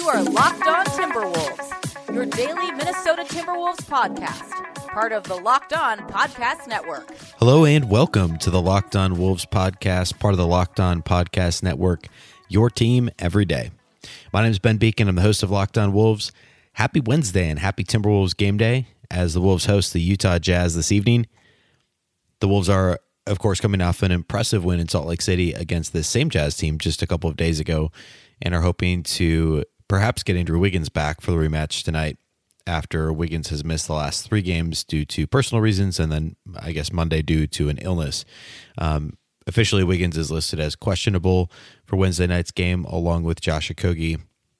You are Locked On Timberwolves, your daily Minnesota Timberwolves podcast, part of the Locked On Podcast Network. Hello and welcome to the Locked On Wolves podcast, part of the Locked On Podcast Network, your team every day. My name is Ben Beacon. I'm the host of Locked On Wolves. Happy Wednesday and happy Timberwolves game day as the Wolves host the Utah Jazz this evening. The Wolves are, of course, coming off an impressive win in Salt Lake City against this same Jazz team just a couple of days ago and are hoping to perhaps get Andrew Wiggins back for the rematch tonight after Wiggins has missed the last 3 games due to personal reasons and then, I guess, Monday due to an illness. Officially, Wiggins is listed as questionable for Wednesday night's game along with Josh Okogie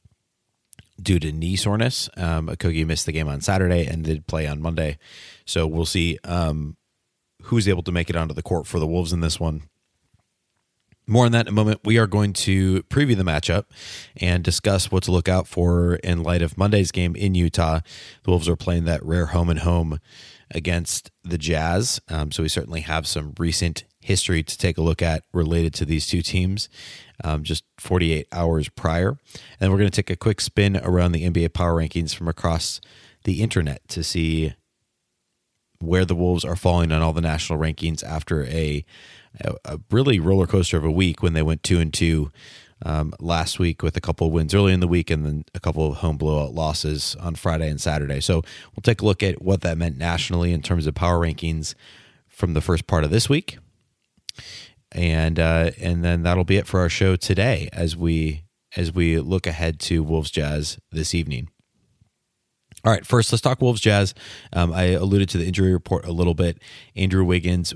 due to knee soreness. Okogie missed the game on Saturday and did play on Monday. So we'll see who's able to make it onto the court for the Wolves in this one. More on that in a moment. We are going to preview the matchup and discuss what to look out for in light of Monday's game in Utah. The Wolves are playing that rare home and home against the Jazz. So we certainly have some recent history to take a look at related to these two teams just 48 hours prior. And we're going to take a quick spin around the NBA power rankings from across the internet to see where the Wolves are falling on all the national rankings after a really roller coaster of a week when they went 2-2 last week with a couple of wins early in the week and then a couple of home blowout losses on Friday and Saturday. So we'll take a look at what that meant nationally in terms of power rankings from the first part of this week. And then that'll be it for our show today as we look ahead to Wolves Jazz this evening. All right, first, let's talk Wolves Jazz. I alluded to the injury report a little bit. Andrew Wiggins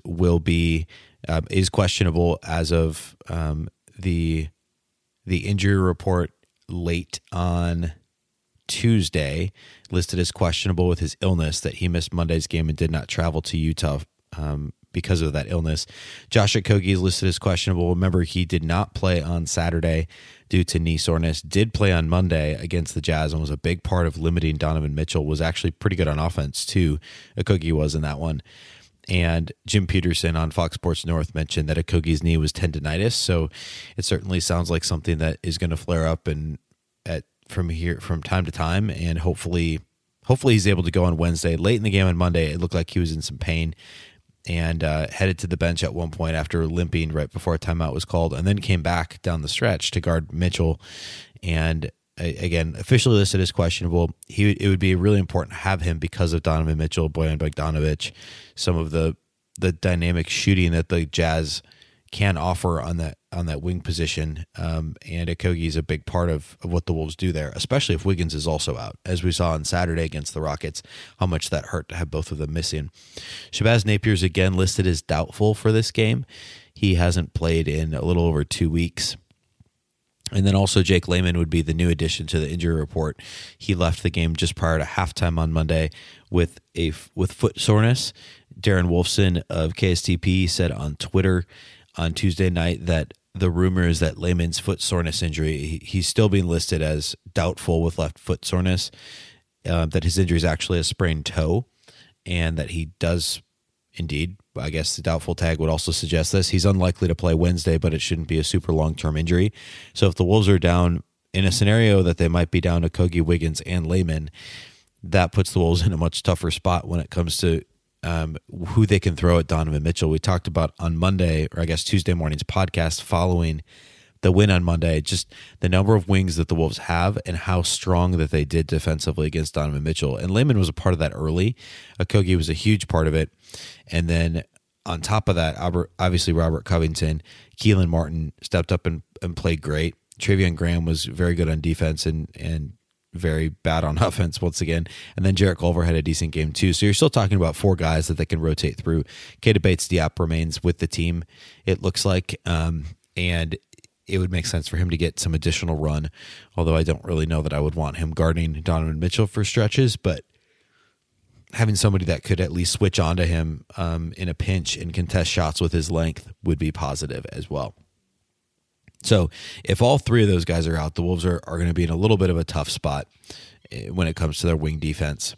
is questionable as of the injury report late on Tuesday, listed as questionable with his illness that he missed Monday's game and did not travel to Utah because of that illness. Josh Okogie is listed as questionable. Remember, he did not play on Saturday due to knee soreness, did play on Monday against the Jazz and was a big part of limiting Donovan Mitchell, was actually pretty good on offense too. Okogie was in that one. And Jim Peterson on Fox Sports North mentioned that Okogie's knee was tendonitis, so it certainly sounds like something that is going to flare up from time to time, and hopefully he's able to go on Wednesday. Late in the game on Monday, it looked like he was in some pain and headed to the bench at one point after limping right before a timeout was called, and then came back down the stretch to guard Mitchell. And again, officially listed as questionable. It would be really important to have him because of Donovan Mitchell, Bojan Bogdanovic, some of the dynamic shooting that the Jazz can offer on that wing position. And Okogie is a big part of what the Wolves do there, especially if Wiggins is also out, as we saw on Saturday against the Rockets, how much that hurt to have both of them missing. Shabazz Napier is again listed as doubtful for this game. He hasn't played in a little over 2 weeks. And then also Jake Layman would be the new addition to the injury report. He left the game just prior to halftime on Monday with foot soreness. Darren Wolfson of KSTP said on Twitter on Tuesday night that the rumor is that Layman's foot soreness injury, he's still being listed as doubtful with left foot soreness, that his injury is actually a sprained toe, and that he does indeed, I guess the doubtful tag would also suggest this. He's unlikely to play Wednesday, but it shouldn't be a super long-term injury. So if the Wolves are down in a scenario that they might be down to Okogie, Wiggins, and Layman, that puts the Wolves in a much tougher spot when it comes to who they can throw at Donovan Mitchell. We talked about on Monday, or I guess Tuesday morning's podcast following the win on Monday, just the number of wings that the Wolves have and how strong that they did defensively against Donovan Mitchell. And Layman was a part of that early. Okogie was a huge part of it. And then on top of that, obviously Robert Covington, Keelan Martin stepped up and played great. Travion Graham was very good on defense and very bad on offense once again. And then Jarrett Culver had a decent game too. So you're still talking about 4 guys that they can rotate through. Keita Bates-Diop remains with the team, it looks like. And it would make sense for him to get some additional run, although I don't really know that I would want him guarding Donovan Mitchell for stretches, but having somebody that could at least switch onto him in a pinch and contest shots with his length would be positive as well. So if all 3 of those guys are out, the Wolves are going to be in a little bit of a tough spot when it comes to their wing defense.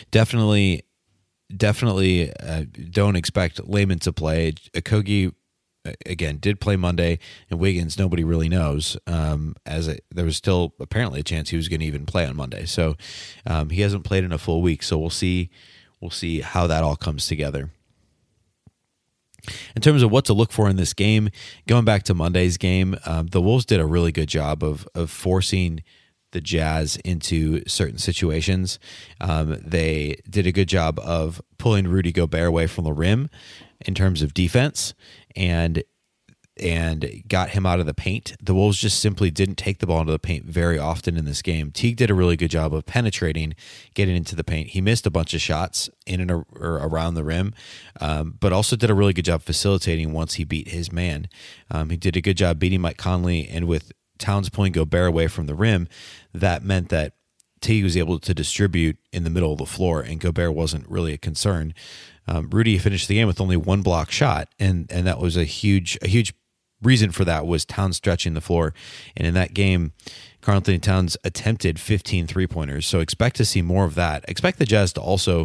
Definitely don't expect Layman to play. Okogie again, did play Monday, and Wiggins, nobody really knows. There was still apparently a chance he was going to even play on Monday. So he hasn't played in a full week. So we'll see how that all comes together. In terms of what to look for in this game, going back to Monday's game, the Wolves did a really good job of forcing the Jazz into certain situations. They did a good job of pulling Rudy Gobert away from the rim in terms of defense and got him out of the paint. The Wolves just simply didn't take the ball into the paint very often in this game. Teague did a really good job of penetrating, getting into the paint. He missed a bunch of shots in and or around the rim, but also did a really good job facilitating once he beat his man. He did a good job beating Mike Conley, and with Towns pulling Gobert away from the rim, that meant that Teague was able to distribute in the middle of the floor, and Gobert wasn't really a concern. Rudy finished the game with only one block shot, and that was a huge reason for that was Towns stretching the floor. And in that game, Karl-Anthony Towns attempted 15 3-pointers. So expect to see more of that. Expect the Jazz to also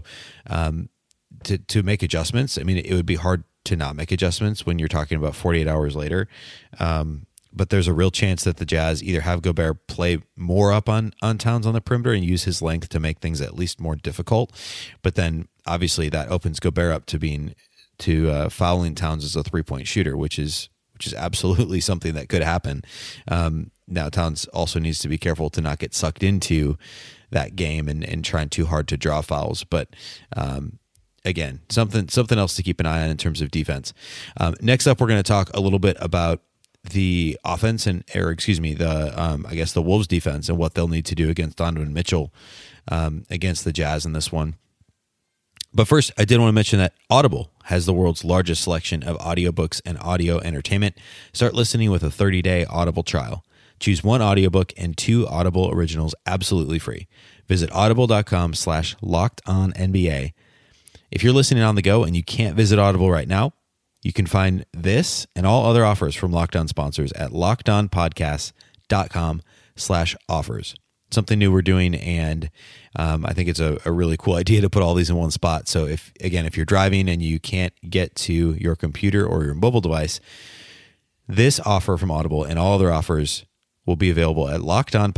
to make adjustments. I mean, it would be hard to not make adjustments when you're talking about 48 hours later. But there's a real chance that the Jazz either have Gobert play more up on Towns on the perimeter and use his length to make things at least more difficult. But then obviously that opens Gobert up to fouling Towns as a 3-point shooter, which is absolutely something that could happen. Now Towns also needs to be careful to not get sucked into that game and trying too hard to draw fouls. But again, something else to keep an eye on in terms of defense. Next up, we're going to talk a little bit about the offense the Wolves defense and what they'll need to do against Donovan Mitchell against the Jazz in this one. But first, I did want to mention that Audible has the world's largest selection of audiobooks and audio entertainment. Start listening with a 30-day Audible trial. Choose one audiobook and 2 Audible originals absolutely free. Visit audible.com/LockedOnNBA. If you're listening on the go and you can't visit Audible right now, you can find this and all other offers from Locked On sponsors at LockedOnPodcast.com/offers. Something new we're doing, and I think it's a really cool idea to put all these in one spot. So if you're driving and you can't get to your computer or your mobile device, this offer from Audible and all other offers will be available at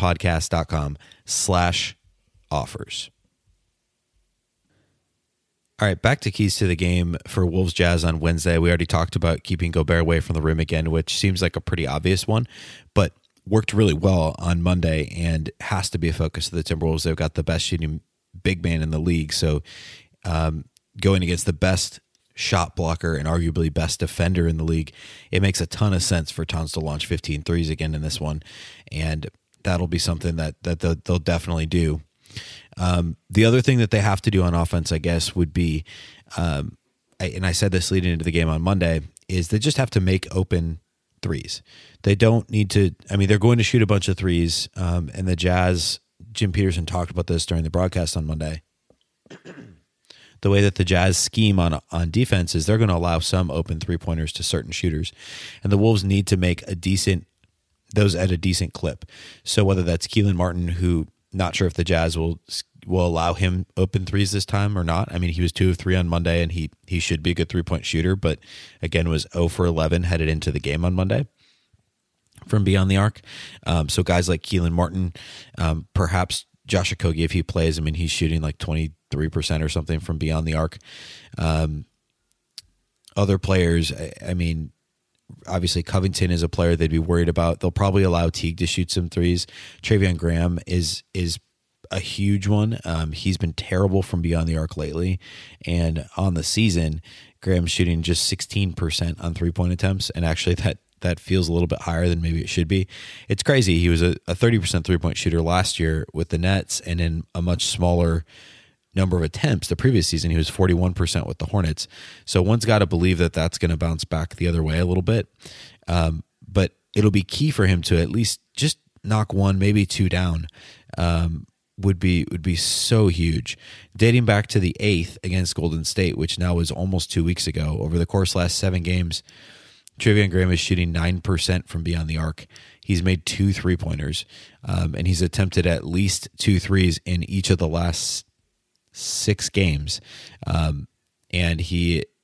LockedOnPodcast.com/offers. All right, back to keys to the game for Wolves Jazz on Wednesday. We already talked about keeping Gobert away from the rim again, which seems like a pretty obvious one, but worked really well on Monday and has to be a focus of the Timberwolves. They've got the best shooting big man in the league, so going against the best shot blocker and arguably best defender in the league, it makes a ton of sense for Towns to launch 15 threes again in this one, and that'll be something that they'll definitely do. The other thing that they have to do on offense, I guess, would be, and I said this leading into the game on Monday, is they just have to make open threes. They don't need to, they're going to shoot a bunch of threes, and the Jazz, Jim Peterson talked about this during the broadcast on Monday. The way that the Jazz scheme on defense is they're going to allow some open 3-pointers to certain shooters, and the Wolves need to make those at a decent clip. So whether that's Keelan Martin, who not sure if the Jazz will allow him open threes this time or not. I mean, he was 2 of 3 on Monday, and he should be a good 3-point shooter, but again was 0 for 11 headed into the game on Monday from beyond the arc. So guys like Keelan Martin, perhaps Josh Okogie if he plays. I mean, he's shooting like 23% or something from beyond the arc. Other players, obviously Covington is a player they'd be worried about. They'll probably allow Teague to shoot some threes. Treveon Graham is a huge one. He's been terrible from beyond the arc lately, and on the season, Graham's shooting just 16% on 3-point attempts, and actually that feels a little bit higher than maybe it should be. It's crazy. He was a 30% 3-point shooter last year with the Nets, and in a much smaller number of attempts the previous season, he was 41% with the Hornets. So one's got to believe that that's going to bounce back the other way a little bit. But it'll be key for him to at least just knock 1, maybe 2 down. Would be so huge. Dating back to the 8th against Golden State, which now was almost 2 weeks ago, over the course of the last 7 games, Treveon Graham is shooting 9% from beyond the arc. He's made 2 3-pointers, and he's attempted at least 2 threes in each of the last 6 games. And he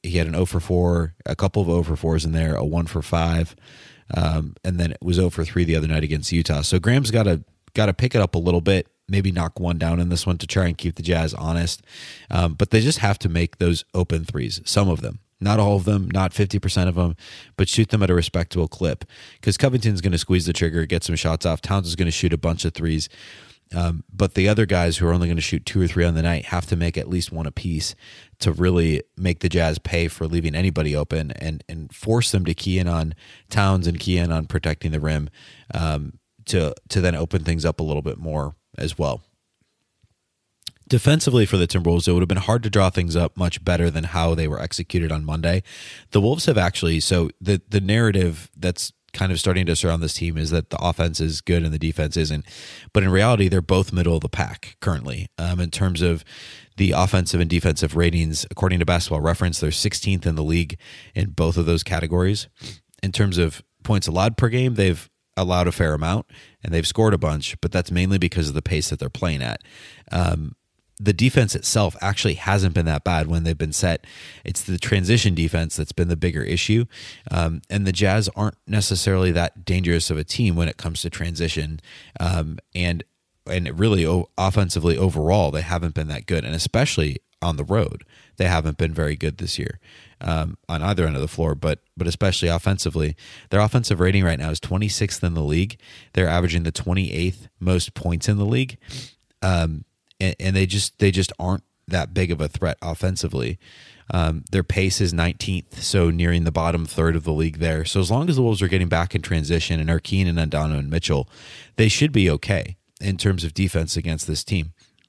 he had an 0 for 4, a couple of 0 for 4s in there, a 1 for 5, and then it was 0 for 3 the other night against Utah. So Graham's got to pick it up a little bit, maybe knock one down in this one to try and keep the Jazz honest. But they just have to make those open threes, some of them. Not all of them, not 50% of them, but shoot them at a respectable clip. Because Covington's going to squeeze the trigger, get some shots off. Towns is going to shoot a bunch of threes. But the other guys who are only going to shoot 2 or 3 on the night have to make at least one apiece to really make the Jazz pay for leaving anybody open and force them to key in on Towns and key in on protecting the rim to then open things up a little bit more as well. Defensively for the Timberwolves, it would have been hard to draw things up much better than how they were executed on Monday. The Wolves have actually, so the narrative that's kind of starting to surround this team is that the offense is good and the defense isn't. But in reality, they're both middle of the pack currently. In terms of the offensive and defensive ratings, according to Basketball Reference, they're 16th in the league in both of those categories. In terms of points allowed per game, they've allowed a fair amount and they've scored a bunch, but that's mainly because of the pace that they're playing at. The defense itself actually hasn't been that bad when they've been set. It's the transition defense that's been the bigger issue. And the Jazz aren't necessarily that dangerous of a team when it comes to transition. And really offensively overall, they haven't been that good. And especially on the road, they haven't been very good this year on either end of the floor, but especially offensively. Their offensive rating right now is 26th in the league. They're averaging the 28th most points in the league. And they just aren't that big of a threat offensively. Their pace is 19th, so nearing the bottom third of the league there. So as long as the Wolves are getting back in transition and are keen and on Donovan Mitchell, they should be okay in terms of defense against this team.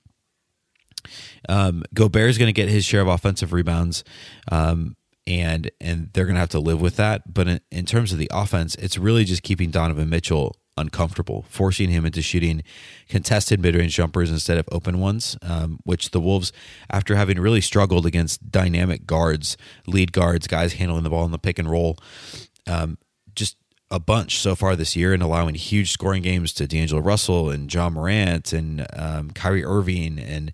Gobert is going to get his share of offensive rebounds, and they're going to have to live with that. But in terms of the offense, it's really just keeping Donovan Mitchell uncomfortable, forcing him into shooting contested mid-range jumpers instead of open ones, which the Wolves, after having really struggled against dynamic guards, lead guards, guys handling the ball in the pick and roll, just a bunch so far this year, and allowing huge scoring games to D'Angelo Russell and John Morant and Kyrie Irving and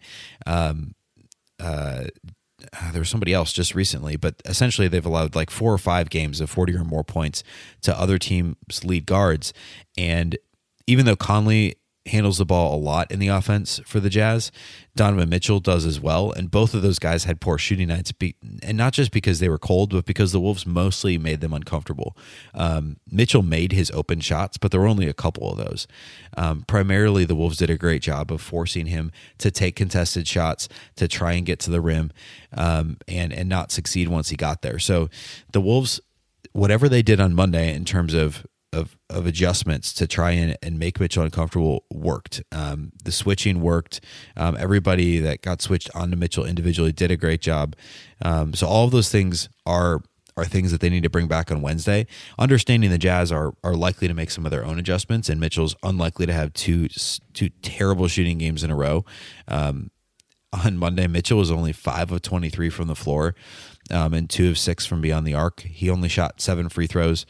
there was somebody else just recently, but essentially they've allowed like 4 or 5 games of 40 or more points to other teams' lead guards. And even though Conley handles the ball a lot in the offense for the Jazz, Donovan Mitchell does as well. And both of those guys had poor shooting nights, and not just because they were cold, but because the Wolves mostly made them uncomfortable. Mitchell made his open shots, but there were only a couple of those. Primarily, the Wolves did a great job of forcing him to take contested shots, to try and get to the rim, and not succeed once he got there. So the Wolves, whatever they did on Monday in terms of adjustments to try and make Mitchell uncomfortable worked. The switching worked. Everybody that got switched onto Mitchell individually did a great job. So all of those things are things that they need to bring back on Wednesday. Understanding the Jazz are likely to make some of their own adjustments, and Mitchell's unlikely to have two terrible shooting games in a row. On Monday, Mitchell was only 5 of 23 from the floor, and 2 of 6 from beyond the arc. He only shot 7 free throws.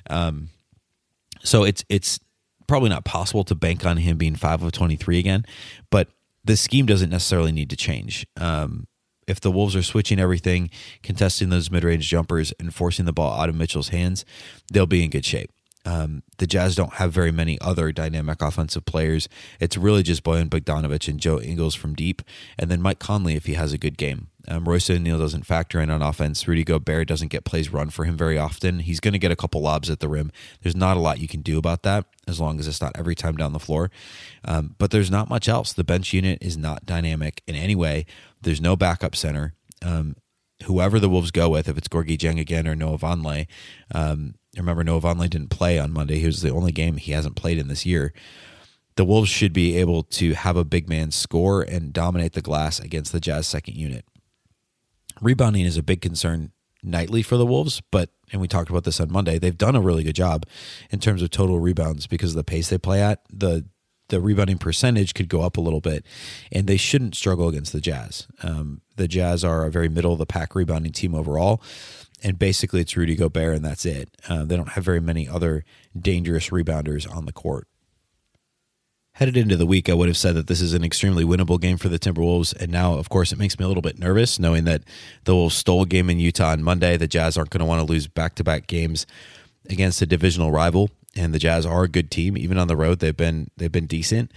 So it's probably not possible to bank on him being 5 of 23 again, but the scheme doesn't necessarily need to change. If the Wolves are switching everything, contesting those mid-range jumpers, and forcing the ball out of Mitchell's hands, they'll be in good shape. The Jazz don't have very many other dynamic offensive players. It's really just Bojan Bogdanovic and Joe Ingles from deep, and then Mike Conley if he has a good game. Royce O'Neal doesn't factor in on offense. Rudy Gobert doesn't get plays run for him very often. He's going to get a couple lobs at the rim. There's not a lot you can do about that as long as it's not every time down the floor. But there's not much else. The bench unit is not dynamic in any way. There's no backup center. Whoever the Wolves go with, if it's Gorgui Dieng again or Noah Vonleh, remember Noah Vonleh didn't play on Monday. He was the only game he hasn't played in this year. The Wolves should be able to have a big man score and dominate the glass against the Jazz second unit. Rebounding is a big concern nightly for the Wolves, and we talked about this on Monday, they've done a really good job in terms of total rebounds because of the pace they play at. The rebounding percentage could go up a little bit, and they shouldn't struggle against the Jazz. The Jazz are a very middle-of-the-pack rebounding team overall, and basically it's Rudy Gobert, and that's it. They don't have very many other dangerous rebounders on the court. Headed into the week, I would have said that this is an extremely winnable game for the Timberwolves, and now, of course, it makes me a little bit nervous knowing that the Wolves stole a game in Utah on Monday. The Jazz aren't going to want to lose back-to-back games against a divisional rival, and the Jazz are a good team. Even on the road, they've been decent.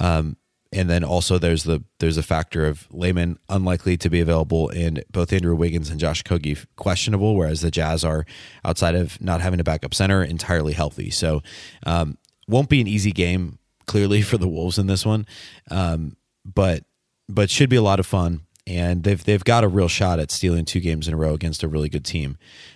And then also there's a factor of Layman unlikely to be available, and both Andrew Wiggins and Josh Okogie questionable, whereas the Jazz are, outside of not having a backup center, entirely healthy. So won't be an easy game, clearly, for the Wolves in this one, but should be a lot of fun, and they've got a real shot at stealing 2 games in a row against a really good team.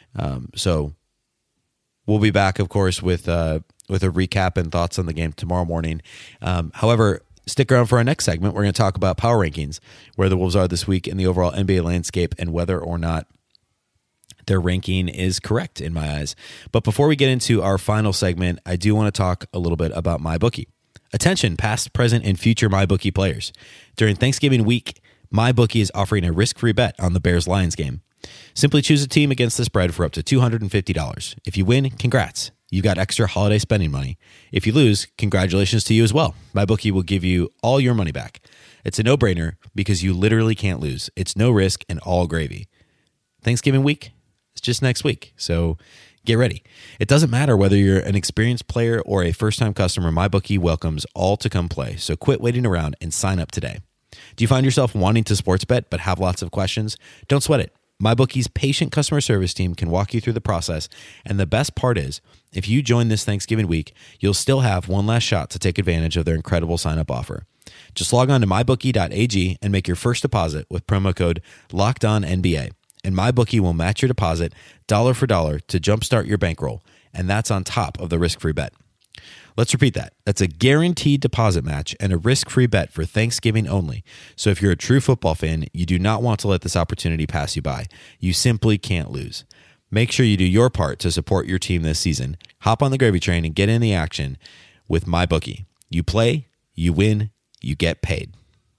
So we'll be back, of course, with a recap and thoughts on the game tomorrow morning. However, stick around for our next segment. We're going to talk about power rankings, where the Wolves are this week in the overall NBA landscape, and whether or not their ranking is correct in my eyes. But before we get into our final segment, I do want to talk a little bit about MyBookie. Attention, past, present, and future MyBookie players. During Thanksgiving week, MyBookie is offering a risk-free bet on the Bears-Lions game. Simply choose a team against the spread for up to $250. If you win, congrats. You've got extra holiday spending money. If you lose, congratulations to you as well. MyBookie will give you all your money back. It's a no-brainer because you literally can't lose. It's no risk and all gravy. Thanksgiving week, it's just next week, so get ready. It doesn't matter whether you're an experienced player or a first-time customer, MyBookie welcomes all to come play. So quit waiting around and sign up today. Do you find yourself wanting to sports bet but have lots of questions? Don't sweat it. MyBookie's patient customer service team can walk you through the process, and the best part is, if you join this Thanksgiving week, you'll still have one last shot to take advantage of their incredible sign-up offer. Just log on to mybookie.ag and make your first deposit with promo code LOCKEDONNBA, and MyBookie will match your deposit dollar for dollar to jumpstart your bankroll, and that's on top of the risk-free bet. Let's repeat that. That's a guaranteed deposit match and a risk-free bet for Thanksgiving only. So if you're a true football fan, you do not want to let this opportunity pass you by. You simply can't lose. Make sure you do your part to support your team this season. Hop on the gravy train and get in the action with MyBookie. You play, you win, you get paid.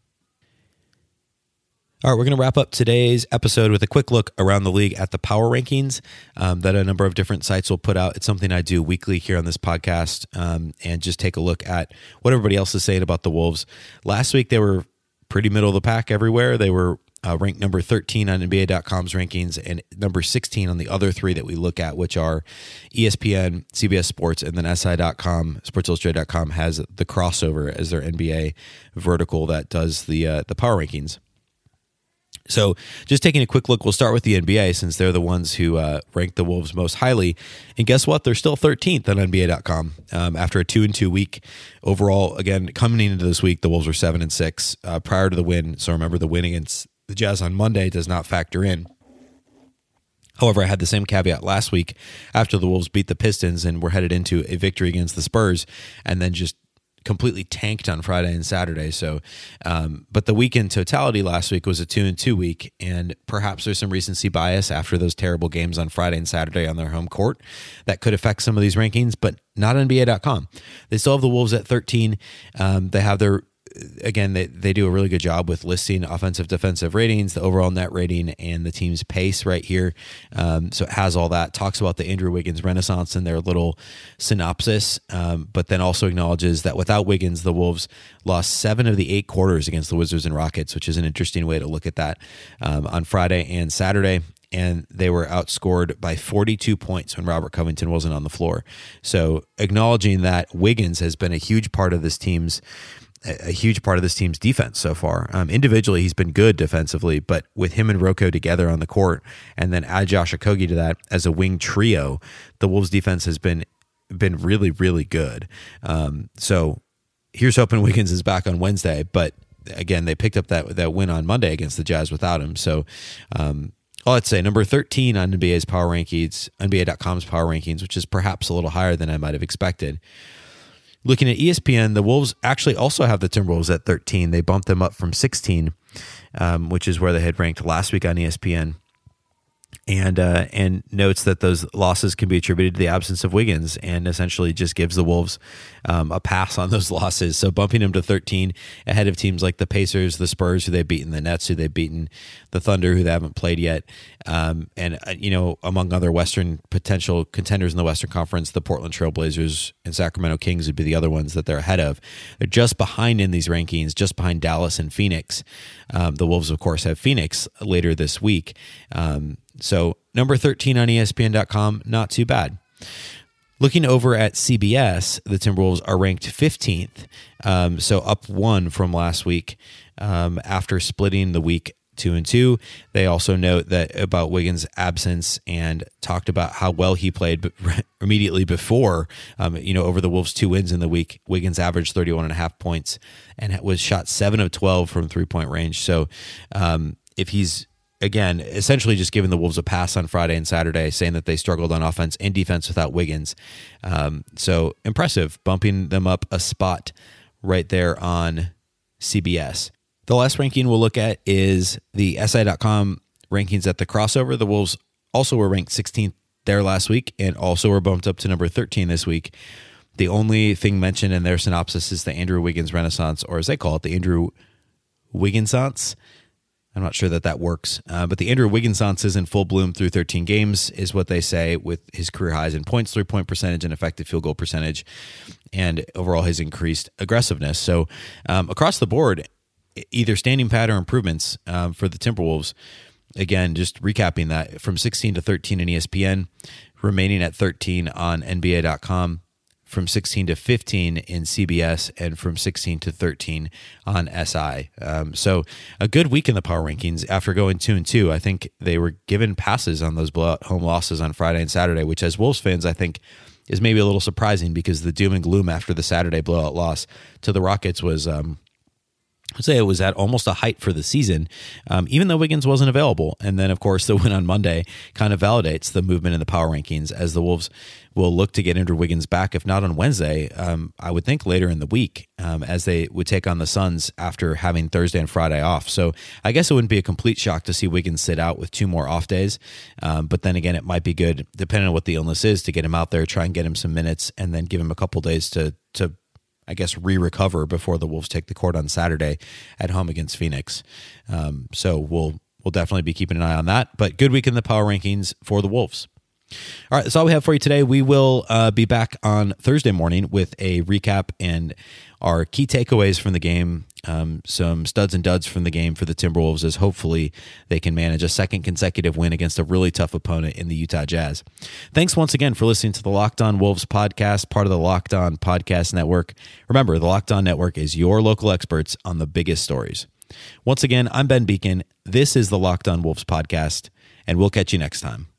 All right, we're going to wrap up today's episode with a quick look around the league at the power rankings that a number of different sites will put out. It's something I do weekly here on this podcast, and just take a look at what everybody else is saying about the Wolves. Last week, they were pretty middle of the pack everywhere. They were ranked number 13 on NBA.com's rankings and number 16 on the other 3 that we look at, which are ESPN, CBS Sports, and then SI.com, SportsIllustrated.com has the crossover as their NBA vertical that does the power rankings. So just taking a quick look, we'll start with the NBA since they're the ones who rank the Wolves most highly. And guess what? They're still 13th on NBA.com after a 2-2 week. Overall, again, coming into this week, the Wolves were 7-6 prior to the win. So remember, the win against the Jazz on Monday does not factor in. However, I had the same caveat last week after the Wolves beat the Pistons and were headed into a victory against the Spurs, and then just completely tanked on Friday and Saturday. So, but the week in totality last week was a 2-2 week, and perhaps there's some recency bias after those terrible games on Friday and Saturday on their home court that could affect some of these rankings, but not NBA.com. They still have the Wolves at 13. They have their, again, they do a really good job with listing offensive defensive ratings, the overall net rating, and the team's pace right here. So it has all that, talks about the Andrew Wiggins renaissance in their little synopsis, but then also acknowledges that without Wiggins, the Wolves lost 7 of the 8 quarters against the Wizards and Rockets, which is an interesting way to look at that on Friday and Saturday. And they were outscored by 42 points when Robert Covington wasn't on the floor. So acknowledging that Wiggins has been a huge part of this team's defense so far. Individually, he's been good defensively, but with him and Rocco together on the court, and then add Josh Okogie to that as a wing trio, the Wolves' defense has been really, really good. So here's hoping Wiggins is back on Wednesday, but again, they picked up that win on Monday against the Jazz without him. So all I'd say, number 13 on NBA's power rankings, NBA.com's power rankings, which is perhaps a little higher than I might have expected. Looking at ESPN, the Wolves actually also have the Timberwolves at 13. They bumped them up from 16, which is where they had ranked last week on ESPN. and notes that those losses can be attributed to the absence of Wiggins, and essentially just gives the Wolves a pass on those losses. So bumping them to 13 ahead of teams like the Pacers, the Spurs, who they've beaten, the Nets, who they've beaten, the Thunder, who they haven't played yet, and among other Western potential contenders in the Western Conference, the Portland Trail Blazers and Sacramento Kings would be the other ones that they're ahead of. They're just behind in these rankings, just behind Dallas and Phoenix. The Wolves, of course, have Phoenix later this week. So number 13 on ESPN.com, not too bad. Looking over at CBS, the Timberwolves are ranked 15th, so up one from last week after splitting the week 2-2. They also note that about Wiggins' absence and talked about how well he played immediately before, over the Wolves' 2 wins in the week. Wiggins averaged 31.5 points and was shot 7 of 12 from 3-point range. So if he's, again, essentially just giving the Wolves a pass on Friday and Saturday, saying that they struggled on offense and defense without Wiggins. So impressive, bumping them up a spot right there on CBS. The last ranking we'll look at is the SI.com rankings at the crossover. The Wolves also were ranked 16th there last week and also were bumped up to number 13 this week. The only thing mentioned in their synopsis is the Andrew Wiggins Renaissance, or as they call it, the Andrew Wigginsance. I'm not sure that works, but the Andrew Wigginsance is in full bloom through 13 games, is what they say, with his career highs in points, 3-point percentage, and effective field goal percentage, and overall his increased aggressiveness. So across the board, either standing pat or improvements for the Timberwolves. Again, just recapping that, from 16 to 13 in ESPN, remaining at 13 on NBA.com, from 16 to 15 in CBS, and from 16 to 13 on SI. So a good week in the power rankings after going 2-2. I think they were given passes on those blowout home losses on Friday and Saturday, which as Wolves fans, I think is maybe a little surprising, because the doom and gloom after the Saturday blowout loss to the Rockets was, I'd say it was at almost a height for the season, even though Wiggins wasn't available. And then, of course, the win on Monday kind of validates the movement in the power rankings, as the Wolves will look to get Andrew Wiggins back, if not on Wednesday, I would think later in the week, as they would take on the Suns after having Thursday and Friday off. So I guess it wouldn't be a complete shock to see Wiggins sit out with 2 more off days. But then again, it might be good, depending on what the illness is, to get him out there, try and get him some minutes, and then give him a couple days to I guess, re-recover before the Wolves take the court on Saturday at home against Phoenix. So we'll definitely be keeping an eye on that. But good week in the power rankings for the Wolves. All right, that's all we have for you today. We will be back on Thursday morning with a recap and our key takeaways from the game, some studs and duds from the game for the Timberwolves, as hopefully they can manage a second consecutive win against a really tough opponent in the Utah Jazz. Thanks once again for listening to the Locked On Wolves podcast, part of the Locked On Podcast Network. Remember, the Locked On Network is your local experts on the biggest stories. Once again, I'm Ben Beacon. This is the Locked On Wolves podcast, and we'll catch you next time.